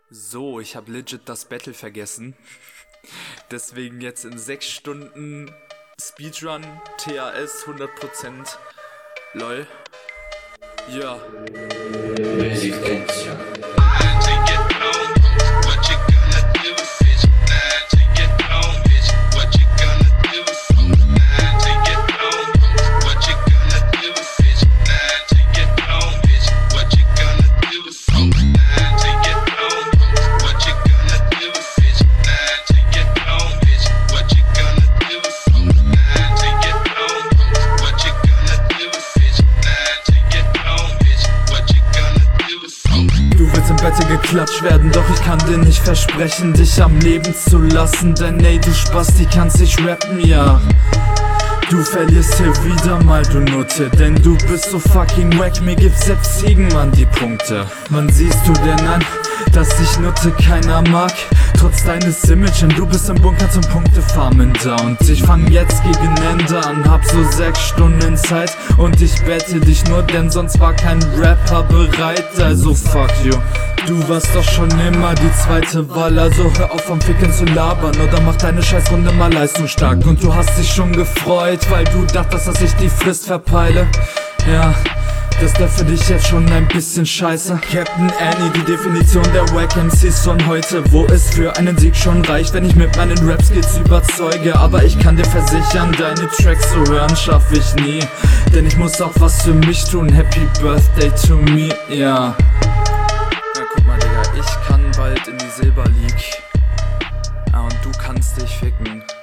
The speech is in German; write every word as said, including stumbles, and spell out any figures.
So, ich habe legit das Battle vergessen. Deswegen jetzt in sechs Stunden Speedrun, T A S hundert Prozent. Lol. Ja. Resistencia. Du willst im Bette geklatscht werden, doch ich kann dir nicht versprechen, dich am Leben zu lassen. Denn ey, du Spasti, kannst nicht rappen, ja. Du verlierst hier wieder mal, du Nutte, denn du bist so fucking wack, mir gibt selbst Ziegenmann die Punkte. Wann siehst du denn an, dass dich Nutte keiner mag? Trotz deines Image, und du bist im Bunker zum Punktefarmen da. Und ich fang jetzt gegen Ende an, hab so sechs Stunden Zeit und ich bette dich nur, denn sonst war kein Rapper bereit. Also fuck you. Du warst doch schon immer die zweite Wahl, also hör auf vom Ficken zu labern oder mach deine Scheißrunde mal leistungsstark. Und du hast dich schon gefreut, weil du dachtest, dass ich die Frist verpeile. Ja, das wäre für dich jetzt schon ein bisschen scheiße. Captain Annie, die Definition der Wack M Cs von heute, wo es für einen Sieg schon reicht, wenn ich mit meinen Rap-Skills überzeuge. Aber ich kann dir versichern, deine Tracks zu hören schaff ich nie, denn ich muss auch was für mich tun. Happy Birthday to me, ja. Ja, guck mal, Digga, ich kann bald in die Silber League. Ah, und du kannst dich ficken.